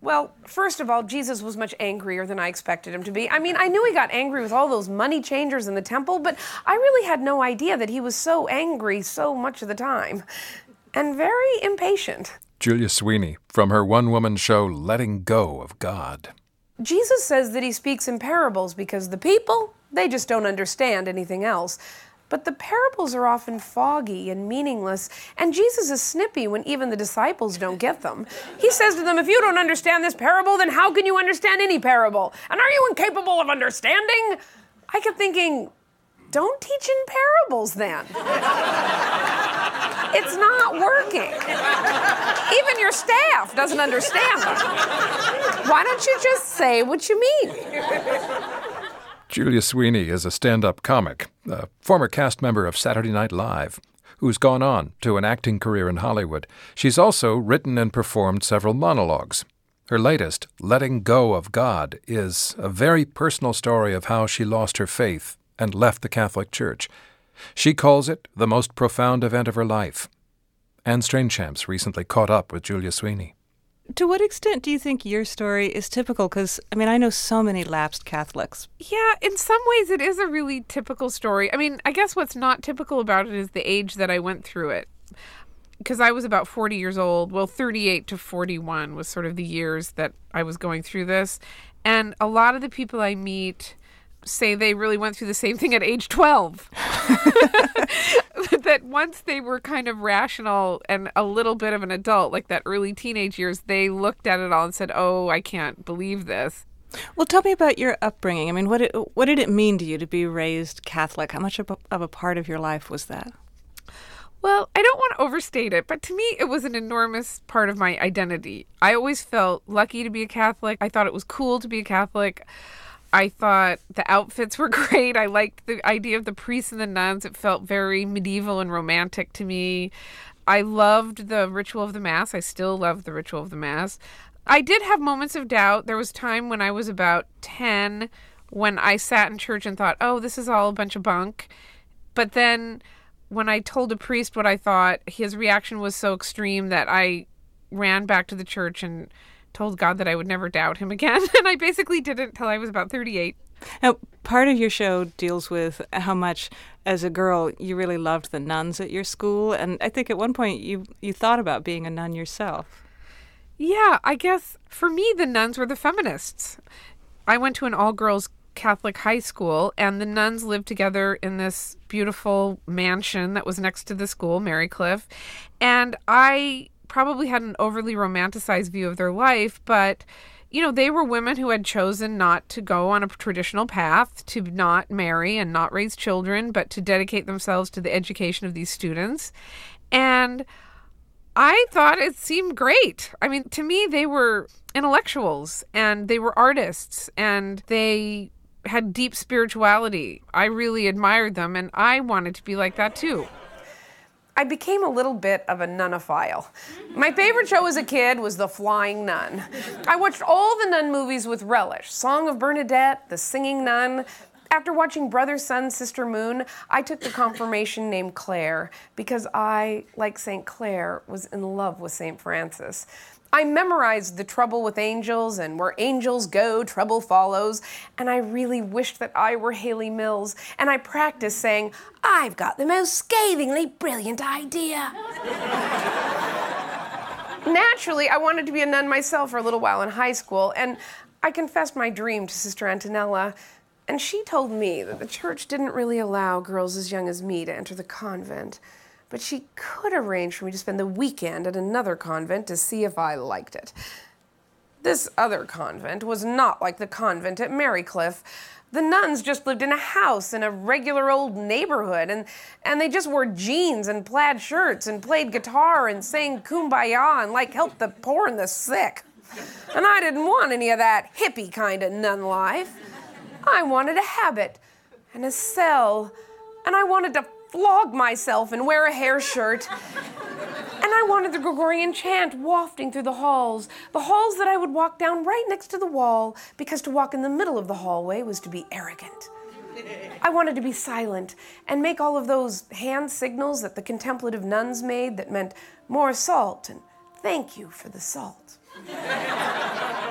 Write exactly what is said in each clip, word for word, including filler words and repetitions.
Well, first of all, Jesus was much angrier than I expected him to be. I mean, I knew he got angry with all those money changers in the temple, but I really had no idea that he was so angry so much of the time. And very impatient. Julia Sweeney, from her one-woman show, Letting Go of God. Jesus says that he speaks in parables because the people, they just don't understand anything else. But the parables are often foggy and meaningless, and Jesus is snippy when even the disciples don't get them. He says to them, if you don't understand this parable, then how can you understand any parable? And are you incapable of understanding? I kept thinking, don't teach in parables then. It's not working. Even your staff doesn't understand them. Why don't you just say what you mean? Julia Sweeney is a stand-up comic, a former cast member of Saturday Night Live, who's gone on to an acting career in Hollywood. She's also written and performed several monologues. Her latest, Letting Go of God, is a very personal story of how she lost her faith and left the Catholic Church. She calls it the most profound event of her life. Anne Strainchamps recently caught up with Julia Sweeney. To what extent do you think your story is typical? Because, I mean, I know so many lapsed Catholics. Yeah, in some ways it is a really typical story. I mean, I guess what's not typical about it is the age that I went through it. Because I was about forty years old. Well, thirty-eight to forty-one was sort of the years that I was going through this. And a lot of the people I meet say they really went through the same thing at age twelve. That once they were kind of rational and a little bit of an adult, like that early teenage years, they looked at it all and said, oh, I can't believe this. Well, tell me about your upbringing. I mean, what, it, what did it mean to you to be raised Catholic? How much of a, of a part of your life was that? Well, I don't want to overstate it, but to me, it was an enormous part of my identity. I always felt lucky to be a Catholic. I thought it was cool to be a Catholic. I thought the outfits were great. I liked the idea of the priests and the nuns. It felt very medieval and romantic to me. I loved the ritual of the Mass. I still love the ritual of the Mass. I did have moments of doubt. There was time when I was about ten when I sat in church and thought, oh, this is all a bunch of bunk. But then when I told a priest what I thought, his reaction was so extreme that I ran back to the church and told God that I would never doubt him again. And I basically didn't until I was about thirty-eight. Now, part of your show deals with how much, as a girl, you really loved the nuns at your school. And I think at one point you, you thought about being a nun yourself. Yeah, I guess for me, the nuns were the feminists. I went to an all-girls Catholic high school, and the nuns lived together in this beautiful mansion that was next to the school, Marycliff. And I probably had an overly romanticized view of their life, but, you know, they were women who had chosen not to go on a traditional path, to not marry and not raise children, but to dedicate themselves to the education of these students. And I thought it seemed great. I mean, to me, they were intellectuals and they were artists and they had deep spirituality. I really admired them, and I wanted to be like that too. I became a little bit of a nunophile. My favorite show as a kid was The Flying Nun. I watched all the nun movies with relish. Song of Bernadette, The Singing Nun. After watching Brother, Sun, Sister, Moon, I took the confirmation name Claire because I, like Saint Clare, was in love with Saint Francis. I memorized The Trouble with Angels and Where Angels Go, Trouble Follows, and I really wished that I were Haley Mills, and I practiced saying, I've got the most scathingly brilliant idea. Naturally, I wanted to be a nun myself for a little while in high school, and I confessed my dream to Sister Antonella, and she told me that the church didn't really allow girls as young as me to enter the convent. But she could arrange for me to spend the weekend at another convent to see if I liked it. This other convent was not like the convent at Marycliff. The nuns just lived in a house in a regular old neighborhood, and, and they just wore jeans and plaid shirts and played guitar and sang Kumbaya and, like, helped the poor and the sick. And I didn't want any of that hippie kind of nun life. I wanted a habit and a cell, and I wanted to flog myself and wear a hair shirt. And I wanted the Gregorian chant wafting through the halls, the halls that I would walk down right next to the wall, because to walk in the middle of the hallway was to be arrogant. I wanted to be silent and make all of those hand signals that the contemplative nuns made that meant more salt and thank you for the salt.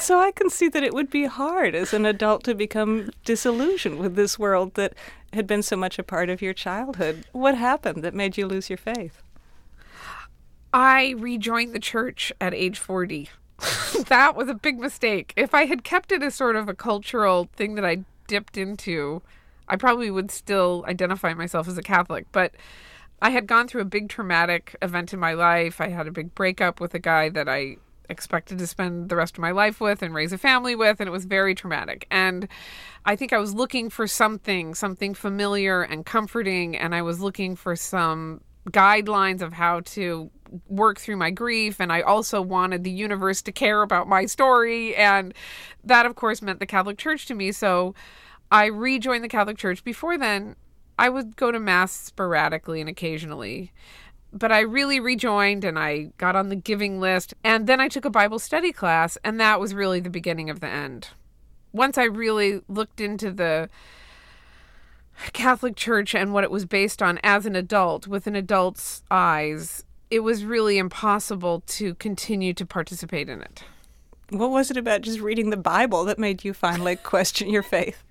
So I can see that it would be hard as an adult to become disillusioned with this world that had been so much a part of your childhood. What happened that made you lose your faith? I rejoined the church at age forty. That was a big mistake. If I had kept it as sort of a cultural thing that I dipped into, I probably would still identify myself as a Catholic. But I had gone through a big traumatic event in my life. I had a big breakup with a guy that I expected to spend the rest of my life with and raise a family with, and it was very traumatic. And I think I was looking for something, something familiar and comforting, and I was looking for some guidelines of how to work through my grief, and I also wanted the universe to care about my story, and that, of course, meant the Catholic Church to me. So I rejoined the Catholic Church. Before then, I would go to Mass sporadically and occasionally, but I really rejoined and I got on the giving list, and then I took a Bible study class, and that was really the beginning of the end. Once I really looked into the Catholic Church and what it was based on as an adult, with an adult's eyes, it was really impossible to continue to participate in it. What was it about just reading the Bible that made you finally question your faith?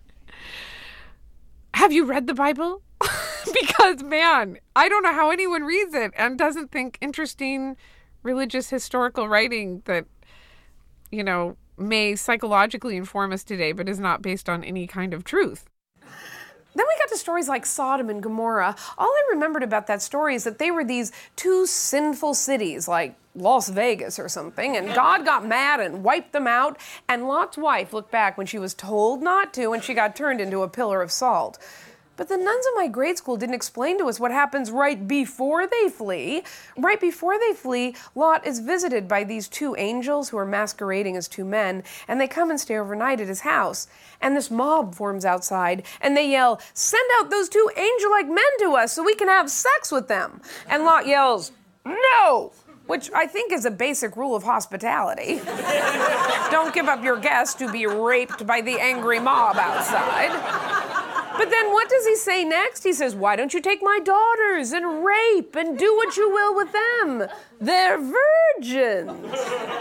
Have you read the Bible? Because, man, I don't know how anyone reads it and doesn't think interesting religious historical writing that, you know, may psychologically inform us today, but is not based on any kind of truth. Then we got to stories like Sodom and Gomorrah. All I remembered about that story is that they were these two sinful cities, like Las Vegas or something, and God got mad and wiped them out, and Lot's wife looked back when she was told not to, and she got turned into a pillar of salt. But the nuns in my grade school didn't explain to us what happens right before they flee. Right before they flee, Lot is visited by these two angels who are masquerading as two men, and they come and stay overnight at his house. And this mob forms outside, and they yell, "Send out those two angel-like men to us so we can have sex with them." And Lot yells, "No!" Which I think is a basic rule of hospitality. Don't give up your guest to be raped by the angry mob outside. But then what does he say next? He says, "Why don't you take my daughters and rape and do what you will with them? They're virgins."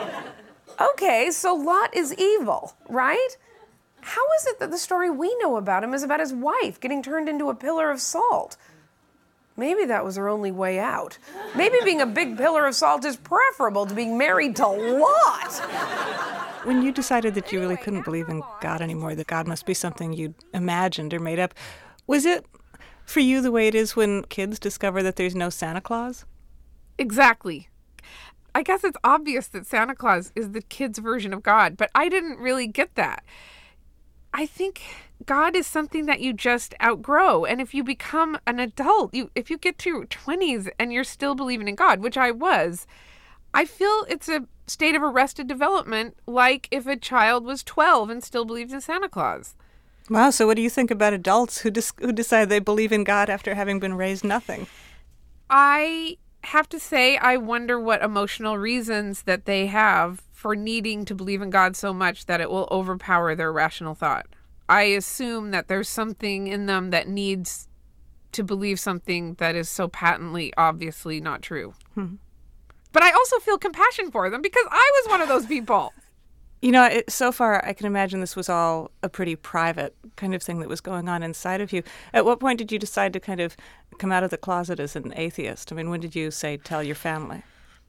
Okay, so Lot is evil, right? How is it that the story we know about him is about his wife getting turned into a pillar of salt? Maybe that was her only way out. Maybe being a big pillar of salt is preferable to being married to Lot. When you decided that you really couldn't believe in God anymore, that God must be something you'd imagined or made up, was it for you the way it is when kids discover that there's no Santa Claus? Exactly. I guess it's obvious that Santa Claus is the kid's version of God, but I didn't really get that. I think God is something that you just outgrow. And if you become an adult, you if you get to your twenties and you're still believing in God, which I was, I feel it's a state of arrested development, like if a child was twelve and still believed in Santa Claus. Wow, so what do you think about adults who dis- who decide they believe in God after having been raised nothing? I have to say, I wonder what emotional reasons that they have for needing to believe in God so much that it will overpower their rational thought. I assume that there's something in them that needs to believe something that is so patently, obviously not true. Hmm. But I also feel compassion for them because I was one of those people. You know, it, so far I can imagine this was all a pretty private kind of thing that was going on inside of you. At what point did you decide to kind of come out of the closet as an atheist? I mean, when did you, say, tell your family?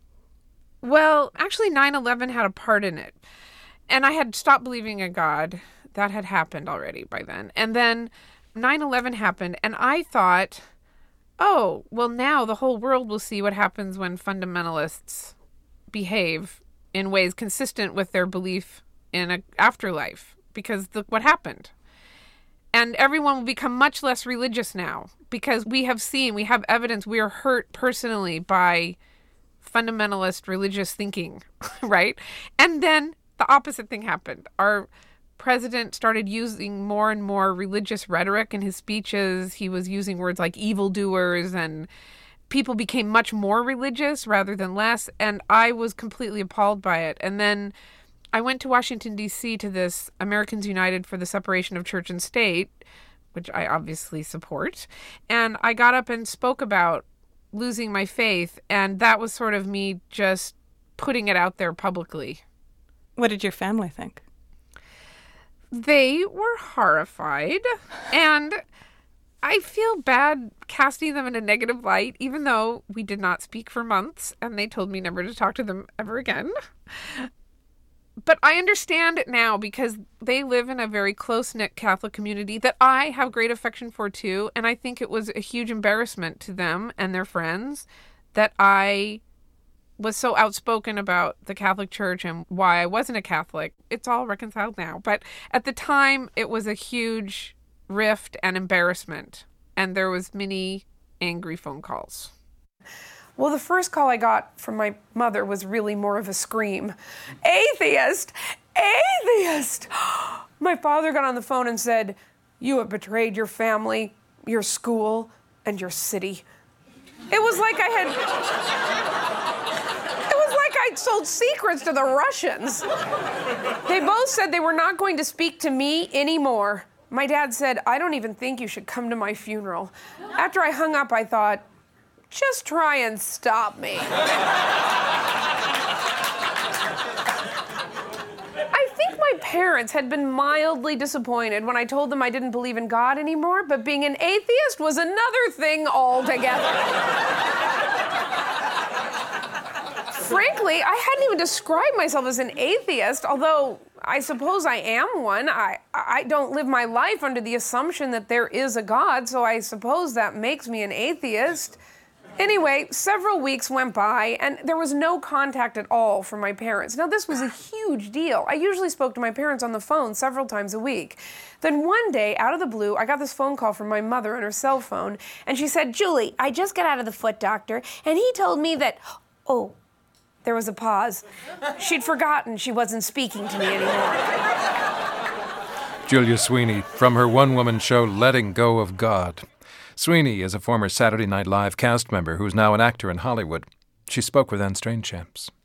Well, actually nine eleven had a part in it. And I had stopped believing in God. That had happened already by then. And then nine eleven happened, and I thought, oh, well, now the whole world will see what happens when fundamentalists behave in ways consistent with their belief in an afterlife, because look what happened. And everyone will become much less religious now, because we have seen, we have evidence, we are hurt personally by fundamentalist religious thinking, right? And then the opposite thing happened. Our president started using more and more religious rhetoric in his speeches. He was using words like evildoers, and people became much more religious rather than less. And I was completely appalled by it. And then I went to Washington, D C to this Americans United for the Separation of Church and State, which I obviously support. And I got up and spoke about losing my faith. And that was sort of me just putting it out there publicly. What did your family think? They were horrified, and I feel bad casting them in a negative light, even though we did not speak for months, and they told me never to talk to them ever again. But I understand it now because they live in a very close-knit Catholic community that I have great affection for too, and I think it was a huge embarrassment to them and their friends that I was so outspoken about the Catholic Church and why I wasn't a Catholic. It's all reconciled now, but at the time it was a huge rift and embarrassment, and there was many angry phone calls. Well, the first call I got from my mother was really more of a scream. Atheist! Atheist! My father got on the phone and said, "You have betrayed your family, your school, and your city." It was like I had... It was like I'd sold secrets to the Russians. They both said they were not going to speak to me anymore. My dad said, "I don't even think you should come to my funeral." After I hung up, I thought, just try and stop me. I think my parents had been mildly disappointed when I told them I didn't believe in God anymore, but being an atheist was another thing altogether. Frankly, I hadn't even described myself as an atheist, although I suppose I am one. I, I don't live my life under the assumption that there is a God, so I suppose that makes me an atheist. Anyway, several weeks went by, and there was no contact at all from my parents. Now, this was a huge deal. I usually spoke to my parents on the phone several times a week. Then one day, out of the blue, I got this phone call from my mother on her cell phone, and she said, "Julie, I just got out of the foot doctor, and he told me that..." Oh, there was a pause. She'd forgotten she wasn't speaking to me anymore. Julia Sweeney from her one-woman show Letting Go of God. Sweeney is a former Saturday Night Live cast member who's now an actor in Hollywood. She spoke with Anne Strainchamps.